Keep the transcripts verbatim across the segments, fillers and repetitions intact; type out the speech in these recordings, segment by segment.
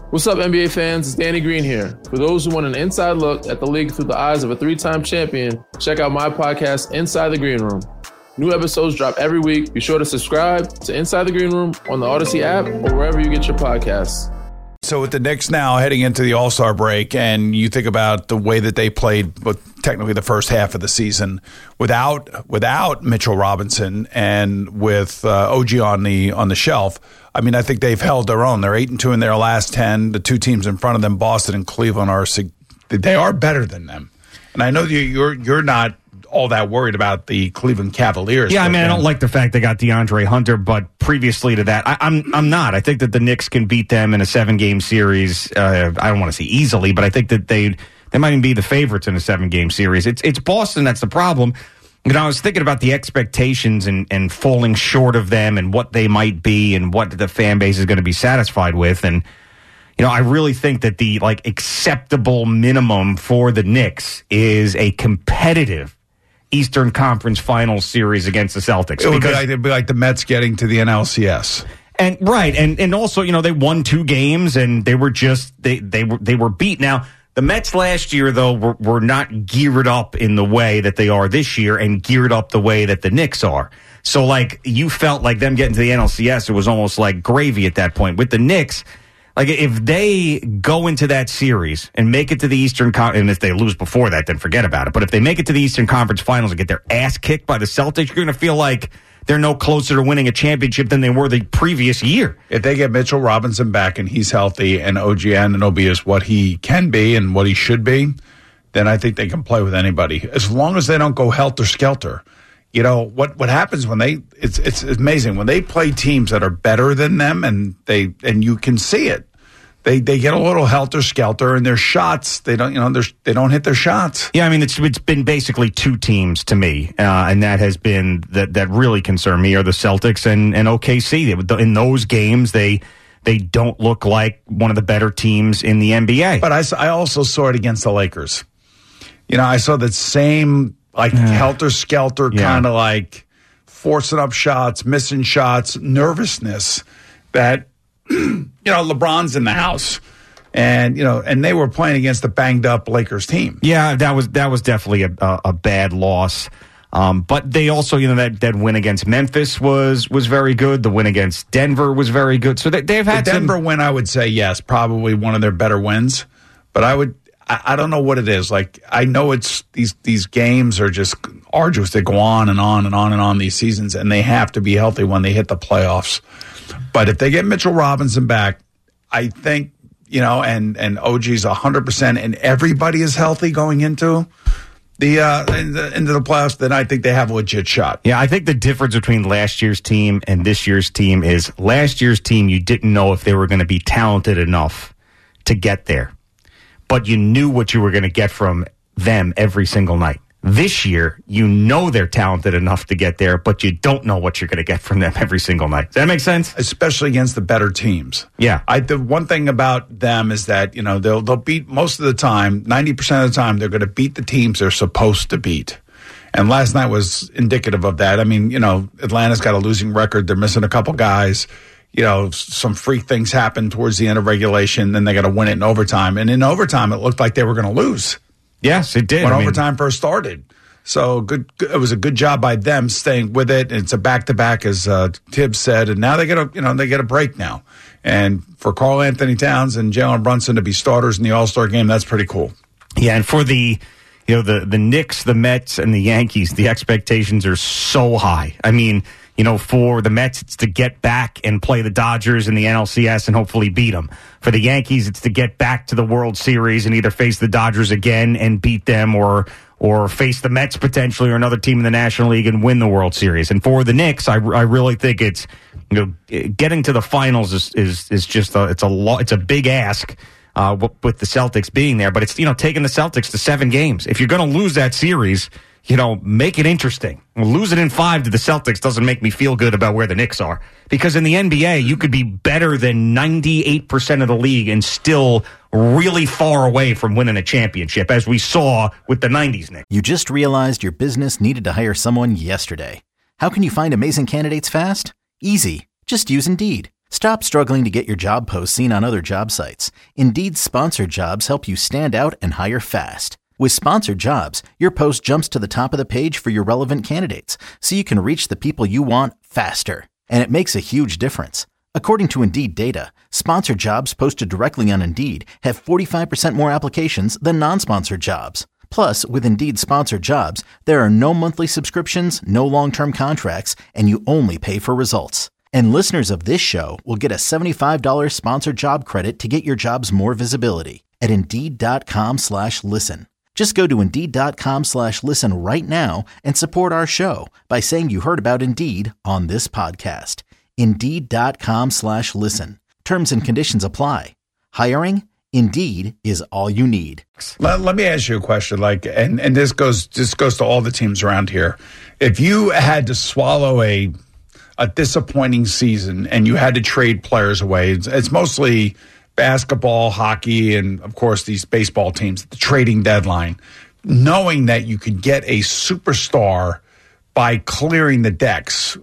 What's up, N B A fans? It's Danny Green here. For those who want an inside look at the league through the eyes of a three-time champion, check out my podcast, Inside the Green Room. New episodes drop every week. Be sure to subscribe to Inside the Green Room on the Odyssey app or wherever you get your podcasts. So with the Knicks now heading into the All-Star break, and you think about the way that they played, but technically the first half of the season, without without Mitchell Robinson and with uh, O G on the on the shelf, I mean, I think they've held their own. They're eight and two in their last ten. The two teams in front of them, Boston and Cleveland, are they are better than them. And I know you, you're you're not all that worried about the Cleveland Cavaliers. Yeah, I mean, I don't like the fact they got DeAndre Hunter, but previously to that, I, I'm I'm not. I think that the Knicks can beat them in a seven-game series. Uh, I don't want to say easily, but I think that they they might even be the favorites in a seven-game series. It's it's Boston that's the problem. You know, I was thinking about the expectations and, and falling short of them and what they might be and what the fan base is going to be satisfied with. And, you know, I really think that the, like, acceptable minimum for the Knicks is a competitive Eastern Conference Finals series against the Celtics. It would be like, it'd be like the Mets getting to the N L C S. And right, and and also, you know, they won two games and they were just they they were they were beat. Now, the Mets last year, though, were, were not geared up in the way that they are this year and geared up the way that the Knicks are. So, like, you felt like them getting to the N L C S, it was almost like gravy at that point. With the Knicks, like, if they go into that series and make it to the Eastern Conference, and if they lose before that, then forget about it. But if they make it to the Eastern Conference Finals and get their ass kicked by the Celtics, you're going to feel like they're no closer to winning a championship than they were the previous year. If they get Mitchell Robinson back and he's healthy and O G Anunoby is what he can be and what he should be, then I think they can play with anybody. As long as they don't go helter-skelter. You know, what, what happens when they it's, – it's amazing. When they play teams that are better than them and they and you can see it, They they get a little helter-skelter, and their shots, they don't, you know, they don't hit their shots. Yeah, I mean, it's it's been basically two teams to me, uh, and that has been, that that really concern me, are the Celtics and, and O K C. In those games, they they don't look like one of the better teams in the N B A. But I, I also saw it against the Lakers. You know, I saw that same, like, helter-skelter yeah. kind of, like, forcing up shots, missing shots, nervousness that – you know, LeBron's in the house, and you know, and they were playing against a banged up Lakers team. Yeah, that was that was definitely a a, a bad loss. Um, but they also, you know, that, that win against Memphis was was very good. The win against Denver was very good. So they, they've had the Denver some... win, I would say yes, probably one of their better wins. But I would, I, I don't know what it is. Like, I know it's these these games are just arduous. They go on and on and on and on these seasons, and they have to be healthy when they hit the playoffs. But if they get Mitchell Robinson back, I think, you know, and, and O G's one hundred percent and everybody is healthy going into the, uh, into, into the playoffs, then I think they have a legit shot. Yeah, I think the difference between last year's team and this year's team is last year's team, you didn't know if they were going to be talented enough to get there. But you knew what you were going to get from them every single night. This year, you know they're talented enough to get there, but you don't know what you're going to get from them every single night. Does that make sense? Especially against the better teams. Yeah. I, the one thing about them is that, you know, they'll they'll beat most of the time, ninety percent of the time, they're going to beat the teams they're supposed to beat. And last night was indicative of that. I mean, you know, Atlanta's got a losing record. They're missing a couple guys. You know, some freak things happen towards the end of regulation, then they got to win it in overtime. And in overtime, it looked like they were going to lose. Yes, it did. When I mean, overtime first started. So good. It was a good job by them staying with it. It's a back-to-back, as uh, Tibbs said, and now they get a you know they get a break now. And for Karl Anthony Towns and Jalen Brunson to be starters in the All-Star game, that's pretty cool. Yeah, and for the you know the the Knicks, the Mets, and the Yankees, the expectations are so high. I mean, you know, for the Mets, it's to get back and play the Dodgers in the N L C S and hopefully beat them. For the Yankees, it's to get back to the World Series and either face the Dodgers again and beat them, or or face the Mets potentially or another team in the National League and win the World Series. And for the Knicks, I, I really think it's, you know, getting to the finals is is is just a, it's a lo- it's a big ask uh, with the Celtics being there. But it's, you know, taking the Celtics to seven games. If you're going to lose that series, you know, make it interesting. Lose it in five to the Celtics doesn't make me feel good about where the Knicks are. Because in the N B A, you could be better than ninety-eight percent of the league and still really far away from winning a championship, as we saw with the nineties, Nick. You just realized your business needed to hire someone yesterday. How can you find amazing candidates fast? Easy. Just use Indeed. Stop struggling to get your job posts seen on other job sites. Indeed's sponsored jobs help you stand out and hire fast. With sponsored jobs, your post jumps to the top of the page for your relevant candidates, so you can reach the people you want faster. And it makes a huge difference. According to Indeed data, sponsored jobs posted directly on Indeed have forty-five percent more applications than non-sponsored jobs. Plus, with Indeed sponsored jobs, there are no monthly subscriptions, no long-term contracts, and you only pay for results. And listeners of this show will get a seventy-five dollars sponsored job credit to get your jobs more visibility at Indeed.com slash listen. Just go to Indeed.com slash listen right now and support our show by saying you heard about Indeed on this podcast. Indeed.com slash listen. Terms and conditions apply. Hiring? Indeed is all you need. Let, let me ask you a question, like, and, and this goes this goes to all the teams around here. If you had to swallow a a disappointing season and you had to trade players away, it's, it's mostly basketball, hockey, and of course these baseball teams at the trading deadline, knowing that you could get a superstar by clearing the decks.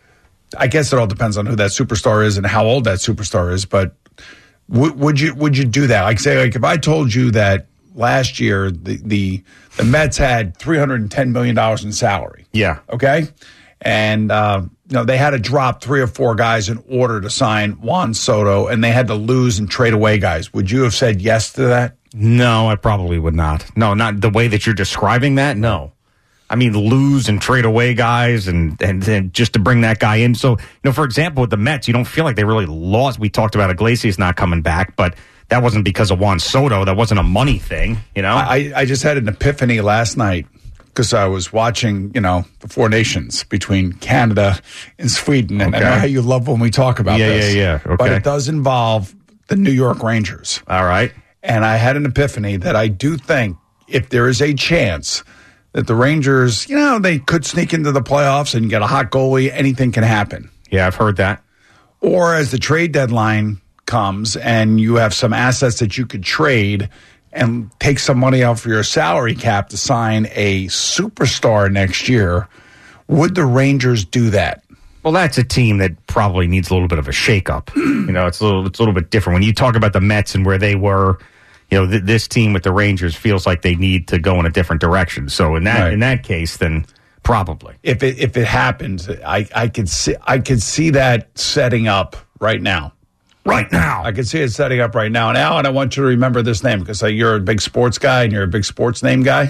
I guess it all depends on who that superstar is and how old that superstar is, but w- would you would you do that? Like, say, like if I told you that last year the the, the Mets had three hundred ten million dollars in salary. Yeah. Okay? And uh, you know, they had to drop three or four guys in order to sign Juan Soto, and they had to lose and trade away guys. Would you have said yes to that? No, I probably would not. No, not the way that you're describing that. No. I mean, lose and trade away guys and, and, and just to bring that guy in. So, you know, for example, with the Mets, you don't feel like they really lost. We talked about Iglesias not coming back, but that wasn't because of Juan Soto. That wasn't a money thing, you know? I, I just had an epiphany last night because I was watching, you know, the Four Nations between Canada and Sweden. And Okay. I know how you love when we talk about Yeah, this. yeah, yeah. Okay. But it does involve the New York Rangers. All right. And I had an epiphany that I do think if there is a chance that the Rangers, you know, they could sneak into the playoffs and get a hot goalie, anything can happen. Yeah, I've heard that. Or as the trade deadline comes and you have some assets that you could trade and take some money out for your salary cap to sign a superstar next year, would the Rangers do that? Well, that's a team that probably needs a little bit of a shakeup. You know, it's a little, it's a little bit different. When you talk about the Mets and where they were, you know, th- this team with the Rangers feels like they need to go in a different direction. So in that Right. in that case, then probably. If it if it happens, I, I could see I could see that setting up right now. Right now. I can see it setting up right now. And Alan, I want you to remember this name because uh, you're a big sports guy and you're a big sports name guy.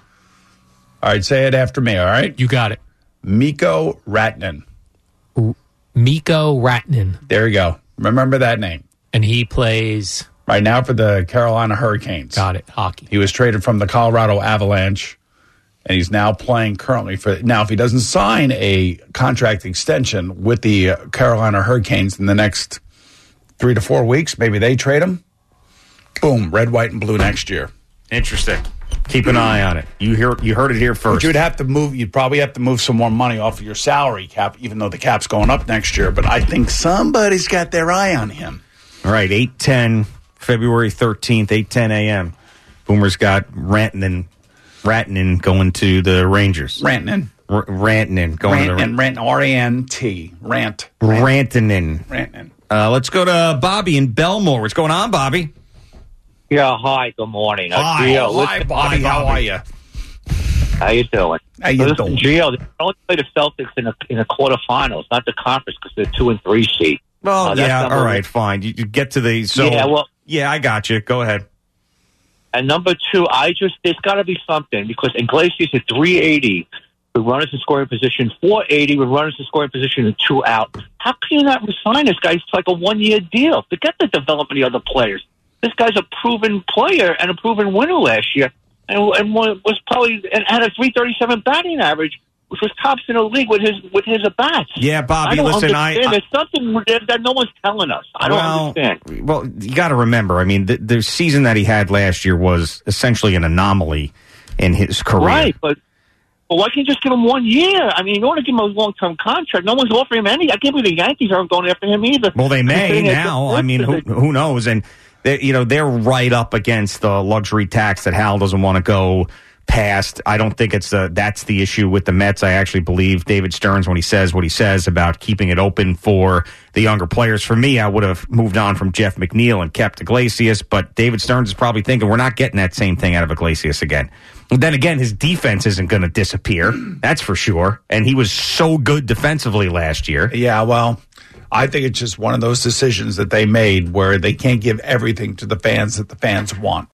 All right, say it after me, all right? You got it. Mikko Rantanen. Mikko Rantanen. There you go. Remember that name. And he plays, Right now for the Carolina Hurricanes. got it, hockey. He was traded from the Colorado Avalanche, and he's now playing currently for. Now, if he doesn't sign a contract extension with the uh, Carolina Hurricanes in the next three to four weeks, maybe they trade him. Boom, red, white, and blue next year. Interesting. Keep an eye on it. You hear you heard it here But first. you'd have to move. You'd probably have to move some more money off of your salary cap, even though the cap's going up next year. But I think somebody's got their eye on him. All right, eight ten, February thirteenth, eight ten a.m. Boomer's got Rantanen, Rantanen going to the Rangers. Rantanen, R- Rantanen going to the Rantanen, Rant, R A N T, Rant, Rantanen. Rantanen. Uh, let's go to Bobby in Belmore. What's going on, Bobby? Yeah, hi, good morning. Uh, Hi. Gio, Oh, hi, listen- Bobby. Hi, How Bobby. are you? How you doing? How you Listen, doing? Gio, they only play the Celtics in the in the quarterfinals, not the conference, because they're two and three seed. Well, Uh, that's yeah, number all one. right, fine. You, you get to the so. Yeah, well- yeah, I got you. Go ahead. And number two, I just there's got to be something because Iglesias at three eighty with runners in scoring position, four eighty with runners in scoring position, and two out. How can you not resign this guy? It's like a one year deal. Forget the development of the players. This guy's a proven player and a proven winner last year, and, and was probably and had a three thirty seven batting average, which was tops in the league with his with his at bats. Yeah, Bobby. I don't listen, I, understand. I There's something there that no one's telling us. I don't well, understand. Well, you got to remember. I mean, the, the season that he had last year was essentially an anomaly in his career. Right, but but why can't you just give him one year? I mean, you want to give him a long term contract. No one's offering him any. I can't believe the Yankees aren't going after him either. Well, they may Considering it's now. a- I mean, who, who knows? And they, you know, they're right up against the luxury tax that Hal doesn't want to go past. I don't think it's uh, that's the issue with the Mets. I actually believe David Stearns when he says what he says about keeping it open for the younger players. For me, I would have moved on from Jeff McNeil and kept Iglesias, but David Stearns is probably thinking we're not getting that same thing out of Iglesias again. And then again, his defense isn't going to disappear. That's for sure. And he was so good defensively last year. Yeah, well, I think it's just one of those decisions that they made where they can't give everything to the fans that the fans want.